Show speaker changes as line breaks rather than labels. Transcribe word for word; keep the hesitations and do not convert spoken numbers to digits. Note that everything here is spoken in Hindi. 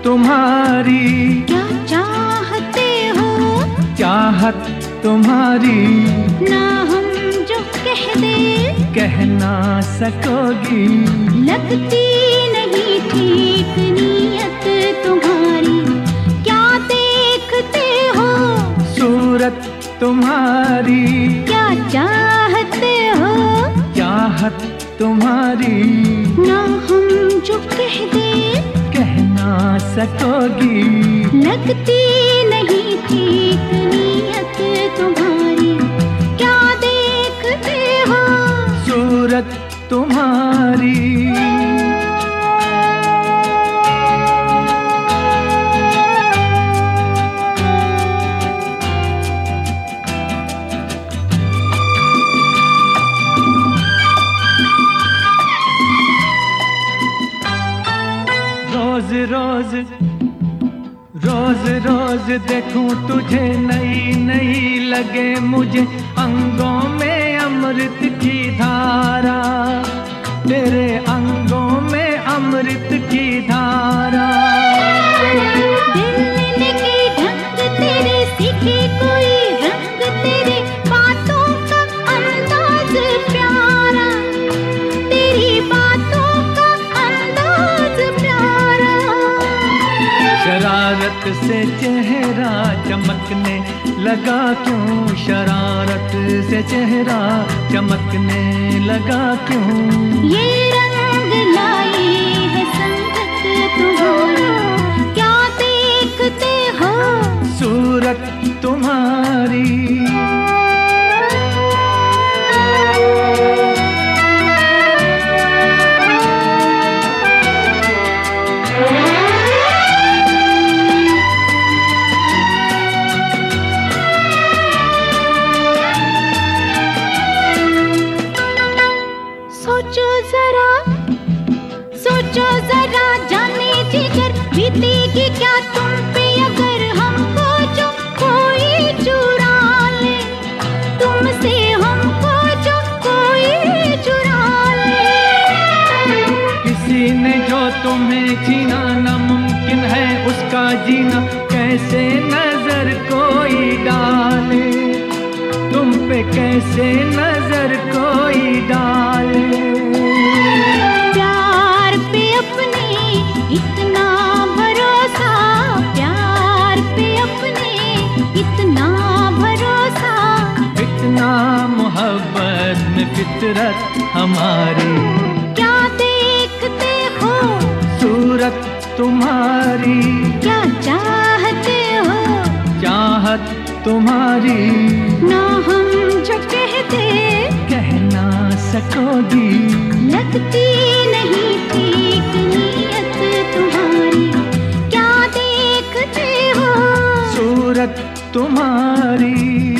तुम्हारी
क्या चाहते हो,
चाहत तुम्हारी
ना हम जो कह दे
कह ना सकोगी।
लगती नहीं ठीक नीयत तुम्हारी, क्या देखते हो
सूरत तुम्हारी,
क्या चाहते हो
चाहत तुम्हारी
ना हम जो कह दे
कह ना सकोगी।
लगती नहीं ठीक नीयत तुम्हारी, क्या देखते हो
सूरत तुम्हारी। रोज रोज रोज रोज देखूं तुझे नई नई लगे मुझे, अंगों में अमृत की धारा, तेरे अंगों में अमृत की धारा।
दिल के ढंग तेरे सीखे कोई रंग, तेरे बातों का अंदाज प्यारा, तेरी बातों का अंदाज प्यारा।
शरारत से चेहरा चमकने लगा क्यों, शरारत से चेहरा चमकने लगा क्यों।
ये रंग लाई है संगत तुम्हारी, क्या देखते हो
सूरत तुम्हारी।
सोचो जरा, सोचो जरा जाने जिगर, बीतेगी क्या तुम पे अगर हमको जो कोई चुरा ले, तुमसे हमको जो कोई चुरा ले।
किसी ने जो तुम्हें छीना नामुमकिन है उसका जीना, कैसे नजर कोई डाले, तुम पे कैसे नजर कोई डाले।
प्यार पे अपने इतना भरोसा, प्यार पे अपने इतना भरोसा,
इतना मोहब्बत में फितरत हमारी,
क्या देखते हो
सूरत तुम्हारी,
क्या चाहते हो
चाहत तुम्हारी
ना हम जो कहते
कह ना सकोगी।
लगती नहीं ठीक नीयत तुम्हारी, क्या देखते हो
सूरत तुम्हारी।